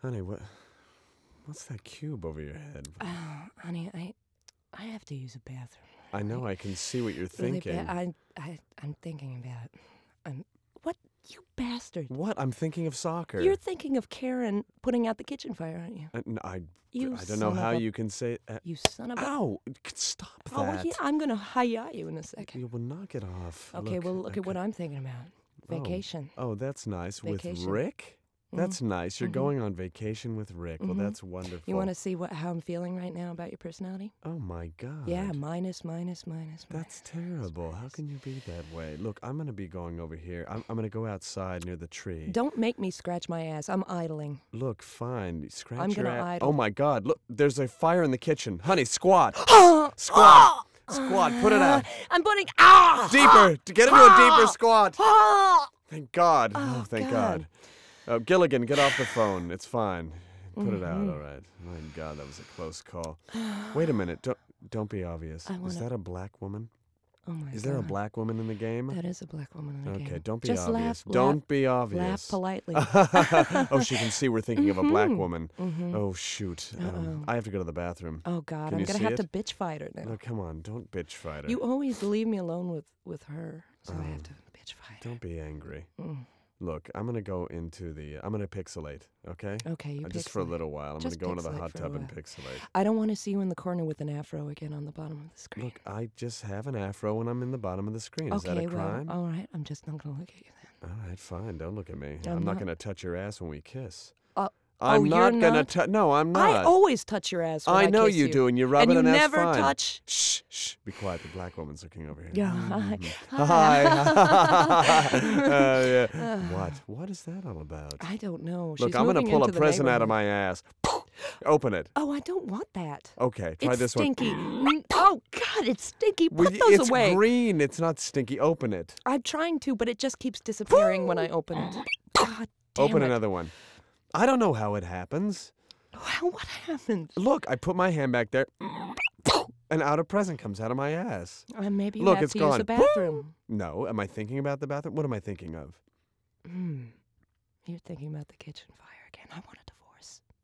Honey, what's that cube over your head? Oh, honey, I have to use a bathroom. I know, I can see what you're Really thinking. I'm thinking about. What, you bastard? What? I'm thinking of soccer. You're thinking of Karen putting out the kitchen fire, aren't you? I You don't know son how of a- you can say. You son of a. Ow! Stop that. Oh yeah, I'm gonna hi-ya you in a second. You will knock it off. Okay, well look at what I'm thinking about. Vacation. Oh, that's nice. Vacation. With Rick? That's nice. You're going on vacation with Rick. Well, that's wonderful. You want to see how I'm feeling right now about your personality? Oh my God. Yeah, minus. That's terrible. How can you be that way? Look, I'm going to be going over here. I'm going to go outside near the tree. Don't make me scratch my ass. I'm idling. Look, fine. Scratch I'm your gonna ass. idle. Oh my God. Look, there's a fire in the kitchen. Honey, squat. Squat. Squat. Put it out. I'm putting Deeper. To get into a deeper squat. Thank God. Oh, thank God. Gilligan, get off the phone. It's fine. Put it out, all right. My God, that was a close call. Wait a minute. Don't be obvious. Is that a black woman? Oh my God. Is there a black woman in the game? That is a black woman in the game. Okay, don't be Just obvious. laugh, Don't be obvious. Laugh politely. Oh, she can see we're thinking of a black woman. Oh, shoot. I have to go to the bathroom. Oh God, Can I'm you gonna see have it? to bitch fight her now. No, come on. Don't bitch fight her. You always leave me alone with her, so I have to bitch fight her. Don't be angry. Look, I'm going to go into I'm going to pixelate, okay? Okay, you Just for a pixelate. little while. I'm going to Just go into the pixelate hot for a tub and while. pixelate. I don't want to see you in the corner with an afro again on the bottom of the screen. Look, I just have an afro when I'm in the bottom of the screen. Is that a crime? Well, all right. I'm just not gonna look at you then. All right, fine. Don't look at me. I'm I'm not not- going to touch your ass when we kiss. Oh, I'm you're not going to not? touch. No, I'm not. I always touch your ass when I know kiss you do, and you rub and it, you and that's never fine. touch. Shh, shh. Be quiet. The black woman's looking over here. Yeah, hi. Hi. Yeah. What is that all about? I don't know. Look, She's I'm going to moving pull a into the present out of neighborhood. my ass. Open it. Oh, I don't want that. Okay, try It's this stinky. one. Oh God, it's stinky. Well, Put those it's away. green. It's not stinky. Open it. I'm trying to, but it just keeps disappearing when I open it. God damn Open it. another one. I don't know how it happens. Well, what happened? Look, I put my hand back there, and out a present comes out of my ass. Maybe you Look, have it's to gone. use the bathroom. No, am I thinking about the bathroom? What am I thinking of? You're thinking about the kitchen fire again. I want to